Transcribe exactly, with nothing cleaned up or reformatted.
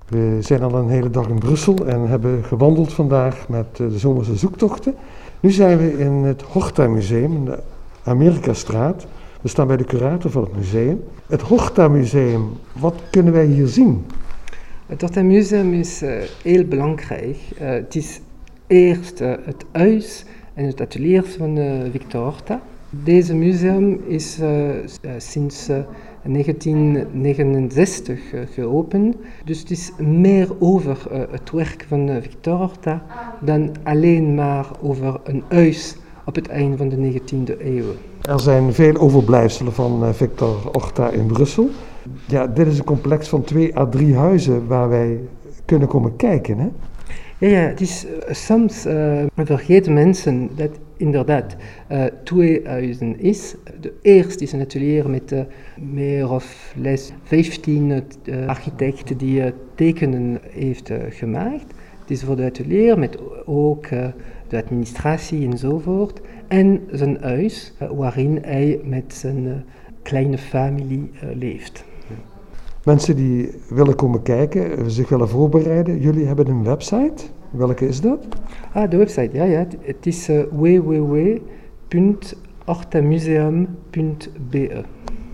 We zijn al een hele dag in Brussel en hebben gewandeld vandaag met de zomerse zoektochten. Nu zijn we in het Horta Museum in de Amerikastraat. We staan bij de curator van het museum. Het Horta Museum, wat kunnen wij hier zien? Het Horta Museum is uh, heel belangrijk. Uh, het is eerst uh, het huis en het atelier van uh, Victor Horta. Deze museum is uh, uh, sinds uh, negentien negenenzestig uh, geopend. Dus het is meer over uh, het werk van uh, Victor Horta dan alleen maar over een huis op het einde van de negentiende eeuw. Er zijn veel overblijfselen van uh, Victor Horta in Brussel. Ja, dit is een complex van twee à drie huizen waar wij kunnen komen kijken, hè? Ja, ja, het is uh, soms uh, vergeten mensen dat inderdaad uh, twee huizen is. De eerste is een atelier met uh, meer of less vijftien uh, architecten die uh, tekenen heeft uh, gemaakt. Het is voor de atelier met ook uh, de administratie enzovoort. En zijn huis uh, waarin hij met zijn uh, kleine familie uh, leeft. Mensen die willen komen kijken, zich willen voorbereiden, jullie hebben een website. Welke is dat? Ah, de website, ja, ja. Het is uh, w w w punt hortamuseum punt b e.